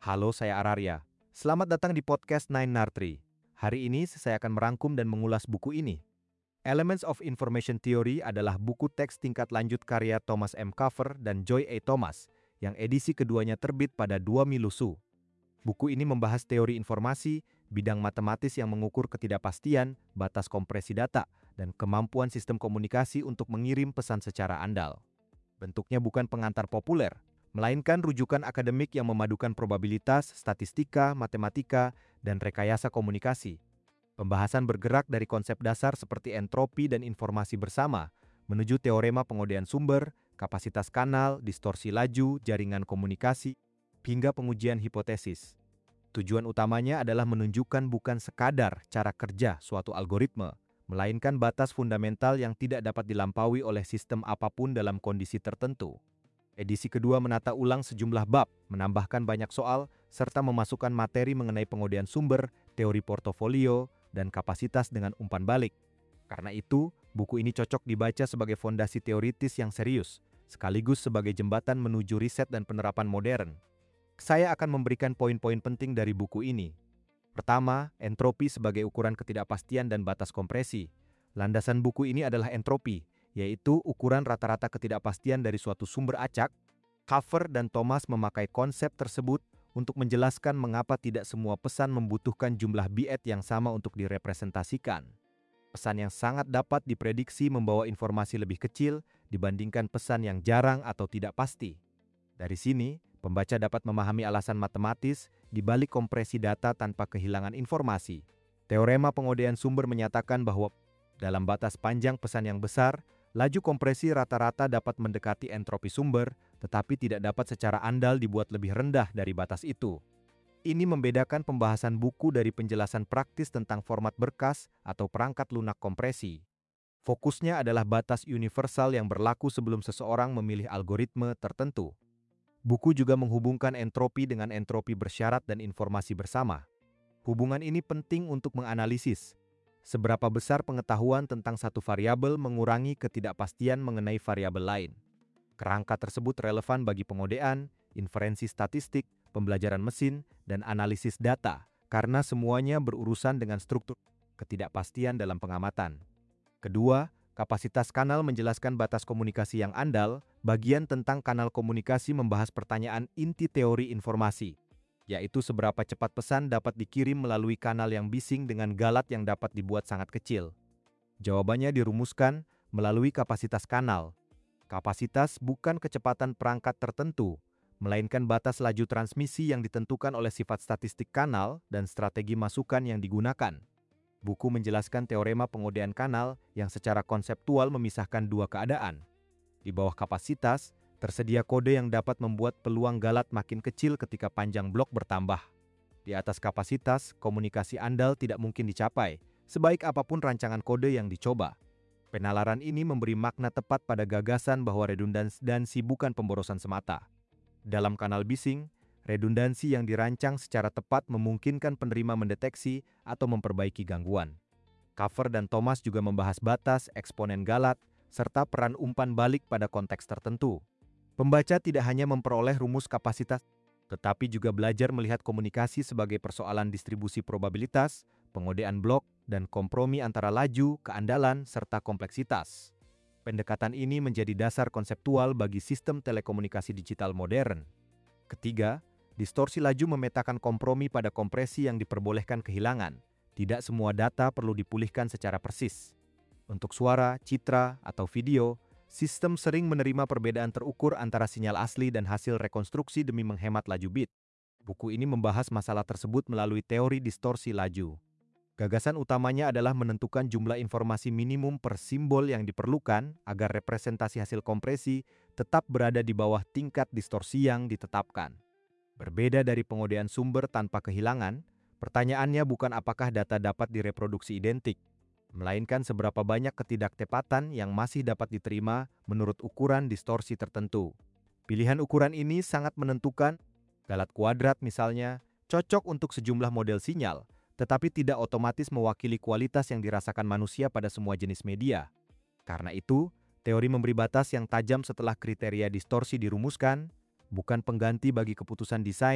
Halo, saya Araria. Selamat datang di podcast Nine Nartri. Hari ini saya akan merangkum dan mengulas buku ini. Elements of Information Theory adalah buku teks tingkat lanjut karya Thomas M. Carver dan Joy A. Thomas, yang edisi keduanya terbit pada 2 Milusu. Buku ini membahas teori informasi, bidang matematis yang mengukur ketidakpastian, batas kompresi data, dan kemampuan sistem komunikasi untuk mengirim pesan secara andal. Bentuknya bukan pengantar populer, melainkan rujukan akademik yang memadukan probabilitas, statistika, matematika, dan rekayasa komunikasi. Pembahasan bergerak dari konsep dasar seperti entropi dan informasi bersama, menuju teorema pengodean sumber, kapasitas kanal, distorsi laju, jaringan komunikasi, hingga pengujian hipotesis. Tujuan utamanya adalah menunjukkan bukan sekadar cara kerja suatu algoritma, melainkan batas fundamental yang tidak dapat dilampaui oleh sistem apapun dalam kondisi tertentu. Edisi kedua menata ulang sejumlah bab, menambahkan banyak soal, serta memasukkan materi mengenai pengodean sumber, teori portofolio, dan kapasitas dengan umpan balik. Karena itu, buku ini cocok dibaca sebagai fondasi teoritis yang serius, sekaligus sebagai jembatan menuju riset dan penerapan modern. Saya akan memberikan poin-poin penting dari buku ini. Pertama, entropi sebagai ukuran ketidakpastian dan batas kompresi. Landasan buku ini adalah entropi, yaitu ukuran rata-rata ketidakpastian dari suatu sumber acak. Carver dan Thomas memakai konsep tersebut untuk menjelaskan mengapa tidak semua pesan membutuhkan jumlah bit yang sama untuk direpresentasikan. Pesan yang sangat dapat diprediksi membawa informasi lebih kecil dibandingkan pesan yang jarang atau tidak pasti. Dari sini, pembaca dapat memahami alasan matematis di balik kompresi data tanpa kehilangan informasi. Teorema pengodean sumber menyatakan bahwa dalam batas panjang pesan yang besar, laju kompresi rata-rata dapat mendekati entropi sumber, tetapi tidak dapat secara andal dibuat lebih rendah dari batas itu. Ini membedakan pembahasan buku dari penjelasan praktis tentang format berkas atau perangkat lunak kompresi. Fokusnya adalah batas universal yang berlaku sebelum seseorang memilih algoritma tertentu. Buku juga menghubungkan entropi dengan entropi bersyarat dan informasi bersama. Hubungan ini penting untuk menganalisis seberapa besar pengetahuan tentang satu variabel mengurangi ketidakpastian mengenai variabel lain. Kerangka tersebut relevan bagi pengodean, inferensi statistik, pembelajaran mesin, dan analisis data, karena semuanya berurusan dengan struktur ketidakpastian dalam pengamatan. Kedua, kapasitas kanal menjelaskan batas komunikasi yang andal. Bagian tentang kanal komunikasi membahas pertanyaan inti teori informasi, yaitu seberapa cepat pesan dapat dikirim melalui kanal yang bising dengan galat yang dapat dibuat sangat kecil. Jawabannya dirumuskan melalui kapasitas kanal. Kapasitas bukan kecepatan perangkat tertentu, melainkan batas laju transmisi yang ditentukan oleh sifat statistik kanal dan strategi masukan yang digunakan. Buku menjelaskan teorema pengodean kanal yang secara konseptual memisahkan dua keadaan. Di bawah kapasitas, tersedia kode yang dapat membuat peluang galat makin kecil ketika panjang blok bertambah. Di atas kapasitas, komunikasi andal tidak mungkin dicapai, sebaik apapun rancangan kode yang dicoba. Penalaran ini memberi makna tepat pada gagasan bahwa redundansi bukan pemborosan semata. Dalam kanal bising, redundansi yang dirancang secara tepat memungkinkan penerima mendeteksi atau memperbaiki gangguan. Carver dan Thomas juga membahas batas, eksponen galat, serta peran umpan balik pada konteks tertentu. Pembaca tidak hanya memperoleh rumus kapasitas, tetapi juga belajar melihat komunikasi sebagai persoalan distribusi probabilitas, pengodean blok, dan kompromi antara laju, keandalan, serta kompleksitas. Pendekatan ini menjadi dasar konseptual bagi sistem telekomunikasi digital modern. Ketiga, distorsi laju memetakan kompromi pada kompresi yang diperbolehkan kehilangan. Tidak semua data perlu dipulihkan secara persis. Untuk suara, citra, atau video, sistem sering menerima perbedaan terukur antara sinyal asli dan hasil rekonstruksi demi menghemat laju bit. Buku ini membahas masalah tersebut melalui teori distorsi laju. Gagasan utamanya adalah menentukan jumlah informasi minimum per simbol yang diperlukan agar representasi hasil kompresi tetap berada di bawah tingkat distorsi yang ditetapkan. Berbeda dari pengodean sumber tanpa kehilangan, pertanyaannya bukan apakah data dapat direproduksi identik, melainkan seberapa banyak ketidaktepatan yang masih dapat diterima menurut ukuran distorsi tertentu. Pilihan ukuran ini sangat menentukan. Galat kuadrat misalnya, cocok untuk sejumlah model sinyal, tetapi tidak otomatis mewakili kualitas yang dirasakan manusia pada semua jenis media. Karena itu, teori memberi batas yang tajam setelah kriteria distorsi dirumuskan, bukan pengganti bagi keputusan desain,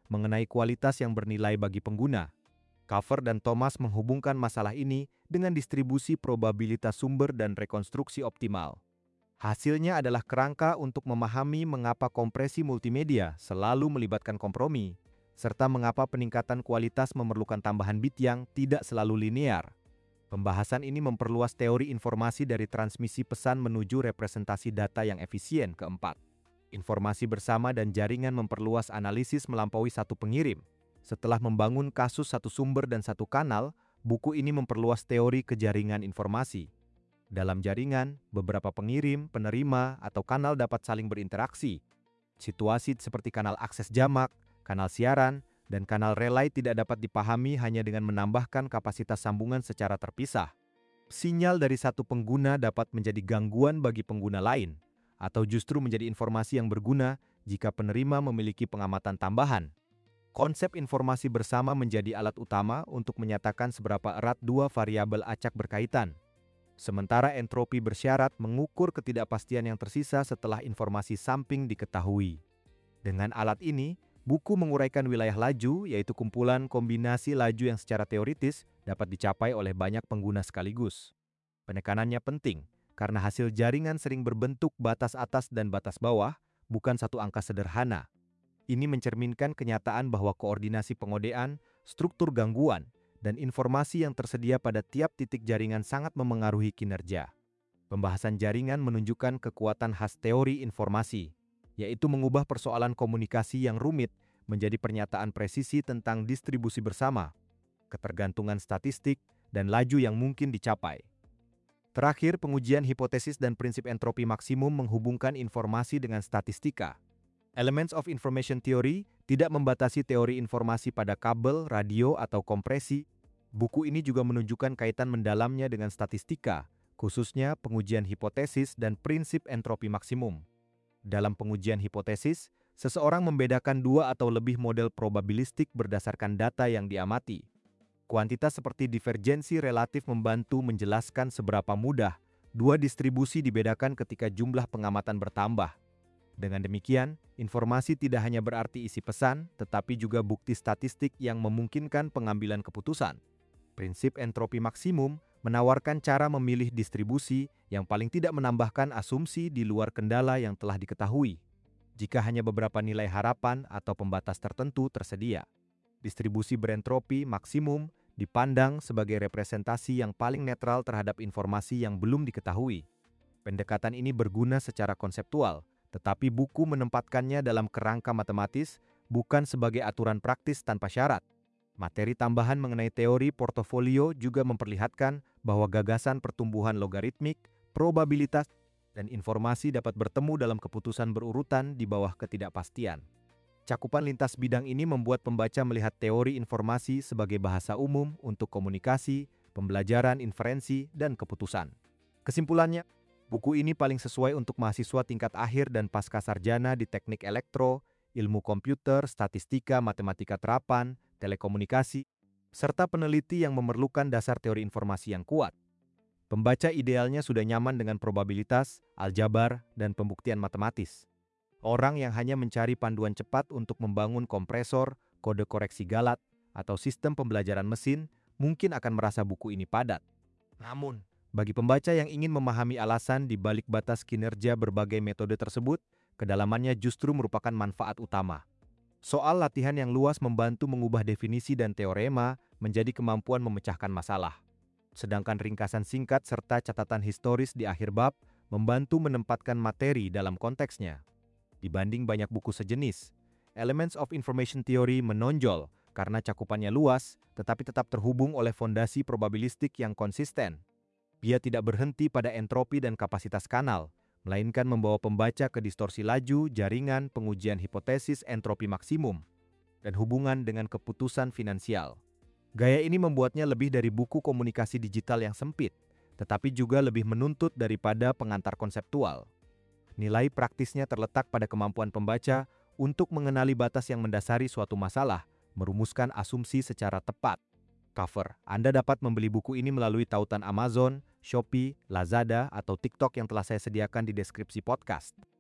mengenai kualitas yang bernilai bagi pengguna. Cover dan Thomas menghubungkan masalah ini dengan distribusi probabilitas sumber dan rekonstruksi optimal. Hasilnya adalah kerangka untuk memahami mengapa kompresi multimedia selalu melibatkan kompromi, serta mengapa peningkatan kualitas memerlukan tambahan bit yang tidak selalu linear. Pembahasan ini memperluas teori informasi dari transmisi pesan menuju representasi data yang efisien. Keempat, informasi bersama dan jaringan memperluas analisis melampaui satu pengirim. Setelah membangun kasus satu sumber dan satu kanal, buku ini memperluas teori kejaringan informasi. Dalam jaringan, beberapa pengirim, penerima, atau kanal dapat saling berinteraksi. Situasi seperti kanal akses jamak, kanal siaran, dan kanal relay tidak dapat dipahami hanya dengan menambahkan kapasitas sambungan secara terpisah. Sinyal dari satu pengguna dapat menjadi gangguan bagi pengguna lain, atau justru menjadi informasi yang berguna jika penerima memiliki pengamatan tambahan. Konsep informasi bersama menjadi alat utama untuk menyatakan seberapa erat dua variabel acak berkaitan. Sementara entropi bersyarat mengukur ketidakpastian yang tersisa setelah informasi samping diketahui. Dengan alat ini, buku menguraikan wilayah laju, yaitu kumpulan kombinasi laju yang secara teoritis dapat dicapai oleh banyak pengguna sekaligus. Penekanannya penting, karena hasil jaringan sering berbentuk batas atas dan batas bawah, bukan satu angka sederhana. Ini mencerminkan kenyataan bahwa koordinasi pengodean, struktur gangguan, dan informasi yang tersedia pada tiap titik jaringan sangat memengaruhi kinerja. Pembahasan jaringan menunjukkan kekuatan khas teori informasi, yaitu mengubah persoalan komunikasi yang rumit menjadi pernyataan presisi tentang distribusi bersama, ketergantungan statistik, dan laju yang mungkin dicapai. Terakhir, pengujian hipotesis dan prinsip entropi maksimum menghubungkan informasi dengan statistika. Elements of Information Theory tidak membatasi teori informasi pada kabel, radio, atau kompresi. Buku ini juga menunjukkan kaitan mendalamnya dengan statistika, khususnya pengujian hipotesis dan prinsip entropi maksimum. Dalam pengujian hipotesis, seseorang membedakan dua atau lebih model probabilistik berdasarkan data yang diamati. Kuantitas seperti divergensi relatif membantu menjelaskan seberapa mudah dua distribusi dibedakan ketika jumlah pengamatan bertambah. Dengan demikian, informasi tidak hanya berarti isi pesan, tetapi juga bukti statistik yang memungkinkan pengambilan keputusan. Prinsip entropi maksimum menawarkan cara memilih distribusi yang paling tidak menambahkan asumsi di luar kendala yang telah diketahui, jika hanya beberapa nilai harapan atau pembatas tertentu tersedia. Distribusi berentropi maksimum dipandang sebagai representasi yang paling netral terhadap informasi yang belum diketahui. Pendekatan ini berguna secara konseptual, tetapi buku menempatkannya dalam kerangka matematis, bukan sebagai aturan praktis tanpa syarat. Materi tambahan mengenai teori portofolio juga memperlihatkan bahwa gagasan pertumbuhan logaritmik, probabilitas, dan informasi dapat bertemu dalam keputusan berurutan di bawah ketidakpastian. Cakupan lintas bidang ini membuat pembaca melihat teori informasi sebagai bahasa umum untuk komunikasi, pembelajaran inferensi, dan keputusan. Kesimpulannya, buku ini paling sesuai untuk mahasiswa tingkat akhir dan pasca sarjana di teknik elektro, ilmu komputer, statistika, matematika terapan, telekomunikasi, serta peneliti yang memerlukan dasar teori informasi yang kuat. Pembaca idealnya sudah nyaman dengan probabilitas, aljabar, dan pembuktian matematis. Orang yang hanya mencari panduan cepat untuk membangun kompresor, kode koreksi galat, atau sistem pembelajaran mesin mungkin akan merasa buku ini padat. Namun, bagi pembaca yang ingin memahami alasan di balik batas kinerja berbagai metode tersebut, kedalamannya justru merupakan manfaat utama. Soal latihan yang luas membantu mengubah definisi dan teorema menjadi kemampuan memecahkan masalah. Sedangkan ringkasan singkat serta catatan historis di akhir bab membantu menempatkan materi dalam konteksnya. Dibanding banyak buku sejenis, Elements of Information Theory menonjol karena cakupannya luas, tetapi tetap terhubung oleh fondasi probabilistik yang konsisten. Dia tidak berhenti pada entropi dan kapasitas kanal, melainkan membawa pembaca ke distorsi laju, jaringan, pengujian hipotesis entropi maksimum, dan hubungan dengan keputusan finansial. Gaya ini membuatnya lebih dari buku komunikasi digital yang sempit, tetapi juga lebih menuntut daripada pengantar konseptual. Nilai praktisnya terletak pada kemampuan pembaca untuk mengenali batas yang mendasari suatu masalah, merumuskan asumsi secara tepat. Cover. Anda dapat membeli buku ini melalui tautan Amazon, Shopee, Lazada, atau TikTok yang telah saya sediakan di deskripsi podcast.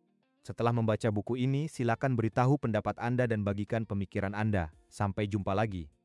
Setelah membaca buku ini, silakan beritahu pendapat Anda dan bagikan pemikiran Anda. Sampai jumpa lagi.